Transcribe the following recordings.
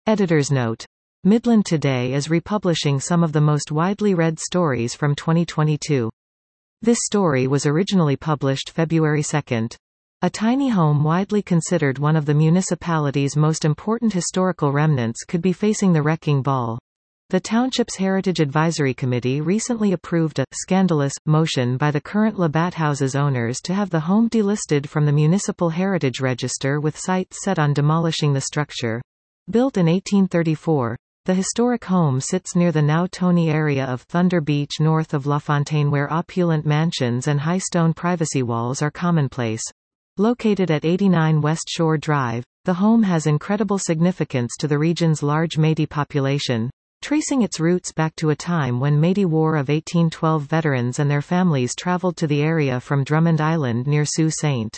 Editor's note. Midland Today is republishing some of the most widely read stories from 2022. This story was originally published February 2. A tiny home widely considered one of the municipality's most important historical remnants could be facing the wrecking ball. The township's Heritage Advisory Committee recently approved a «scandalous» motion by the current Labatt House's owners to have the home delisted from the Municipal Heritage Register with sights set on demolishing the structure. Built in 1834, the historic home sits near the now Tony area of Thunder Beach north of LaFontaine, where opulent mansions and high stone privacy walls are commonplace. Located at 89 West Shore Drive, the home has incredible significance to the region's large Métis population, tracing its roots back to a time when Métis War of 1812 veterans and their families traveled to the area from Drummond Island near Sault Ste.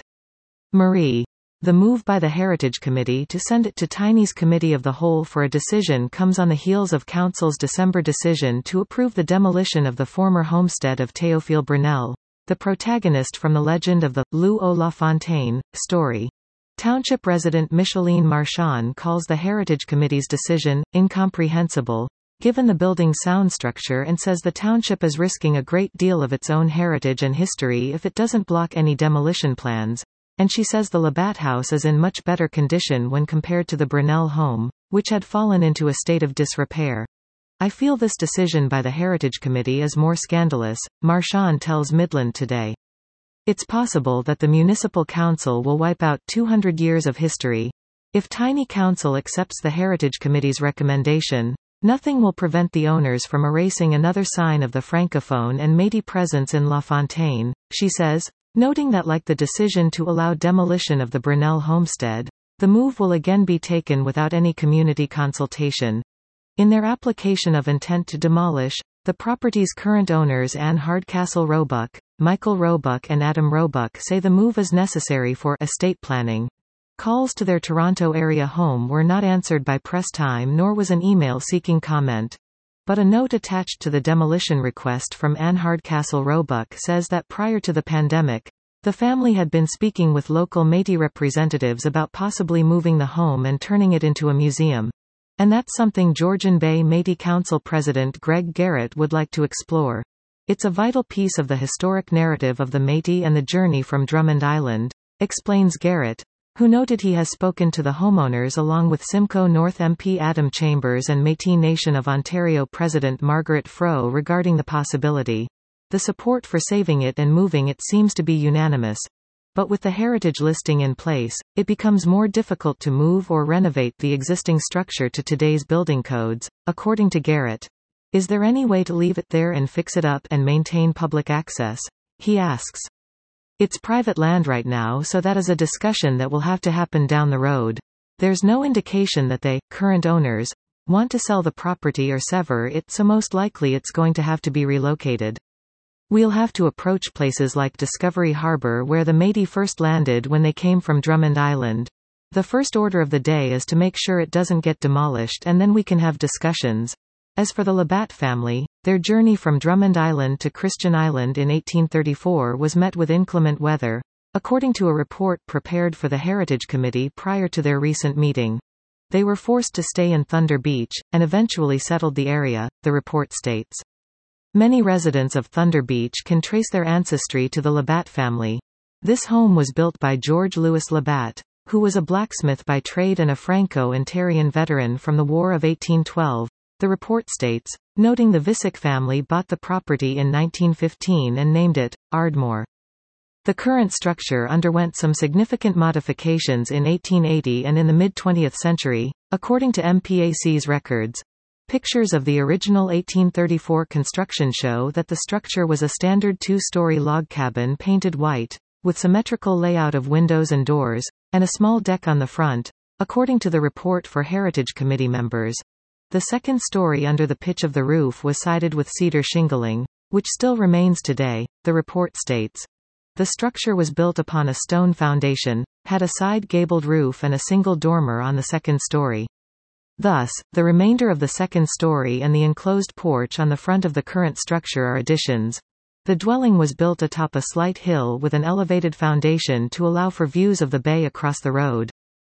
Marie. The move by the Heritage Committee to send it to Tiny's Committee of the Whole for a decision comes on the heels of Council's December decision to approve the demolition of the former homestead of Théophile Brunel, the protagonist from the Legend of the Loup aux La Fontaine story. Township resident Micheline Marchand calls the Heritage Committee's decision incomprehensible, given the building's sound structure, and says the township is risking a great deal of its own heritage and history if it doesn't block any demolition plans. And she says the Labatt House is in much better condition when compared to the Brunel home, which had fallen into a state of disrepair. I feel this decision by the Heritage Committee is more scandalous, Marchand tells Midland Today. It's possible that the Municipal Council will wipe out 200 years of history. If Tiny Council accepts the Heritage Committee's recommendation, nothing will prevent the owners from erasing another sign of the Francophone and Métis presence in La Fontaine, she says, noting that like the decision to allow demolition of the Brunel homestead, the move will again be taken without any community consultation. In their application of intent to demolish, the property's current owners Anne Hardcastle Roebuck, Michael Roebuck and Adam Roebuck say the move is necessary for estate planning. Calls to their Toronto area home were not answered by press time, nor was an email seeking comment. But a note attached to the demolition request from Anne Hardcastle Roebuck says that prior to the pandemic, the family had been speaking with local Métis representatives about possibly moving the home and turning it into a museum. And that's something Georgian Bay Métis Council President Greg Garrett would like to explore. It's a vital piece of the historic narrative of the Métis and the journey from Drummond Island, explains Garrett, who noted he has spoken to the homeowners along with Simcoe North MP Adam Chambers and Métis Nation of Ontario President Margaret Froh regarding the possibility. The support for saving it and moving it seems to be unanimous. But with the heritage listing in place, it becomes more difficult to move or renovate the existing structure to today's building codes, according to Garrett. Is there any way to leave it there and fix it up and maintain public access? He asks. It's private land right now, so that is a discussion that will have to happen down the road. There's no indication that they, current owners, want to sell the property or sever it, so most likely it's going to have to be relocated. We'll have to approach places like Discovery Harbour where the Métis first landed when they came from Drummond Island. The first order of the day is to make sure it doesn't get demolished, and then we can have discussions. As for the Labatt family, their journey from Drummond Island to Christian Island in 1834 was met with inclement weather, according to a report prepared for the Heritage Committee prior to their recent meeting. They were forced to stay in Thunder Beach, and eventually settled the area, the report states. Many residents of Thunder Beach can trace their ancestry to the Labatt family. This home was built by George Louis Labatt, who was a blacksmith by trade and a Franco-Ontarian veteran from the War of 1812. The report states, noting the Visick family bought the property in 1915 and named it Ardmore. The current structure underwent some significant modifications in 1880 and in the mid-20th century, according to MPAC's records. Pictures of the original 1834 construction show that the structure was a standard two-story log cabin painted white, with symmetrical layout of windows and doors, and a small deck on the front, according to the report for Heritage Committee members. The second story under the pitch of the roof was sided with cedar shingling, which still remains today, the report states. The structure was built upon a stone foundation, had a side gabled roof and a single dormer on the second story. Thus, the remainder of the second story and the enclosed porch on the front of the current structure are additions. The dwelling was built atop a slight hill with an elevated foundation to allow for views of the bay across the road.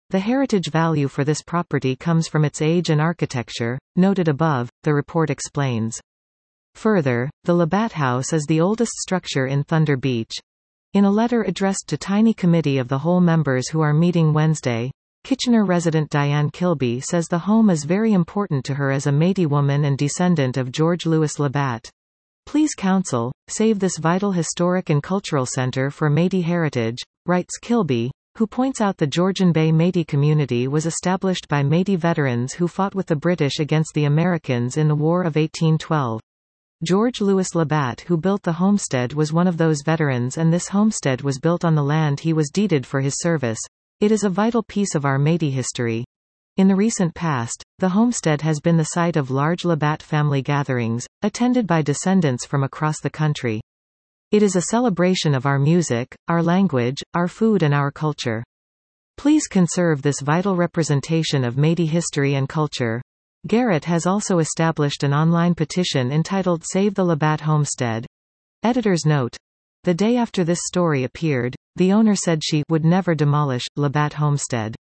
The heritage value for this property comes from its age and architecture, noted above, the report explains. Further, the Labatt House is the oldest structure in Thunder Beach. In a letter addressed to Tiny Committee of the Whole members who are meeting Wednesday, Kitchener resident Diane Kilby says the home is very important to her as a Métis woman and descendant of George Louis Labatt. Please Council, save this vital historic and cultural center for Métis heritage, writes Kilby, who points out the Georgian Bay Métis community was established by Métis veterans who fought with the British against the Americans in the War of 1812. George Louis Labatt, who built the homestead, was one of those veterans, and this homestead was built on the land he was deeded for his service. It is a vital piece of our Métis history. In the recent past, the homestead has been the site of large Labatt family gatherings, attended by descendants from across the country. It is a celebration of our music, our language, our food and our culture. Please conserve this vital representation of Métis history and culture. Garrett has also established an online petition entitled Save the Labatt Homestead. Editor's note. The day after this story appeared, the owner said she would never demolish Labatt Homestead.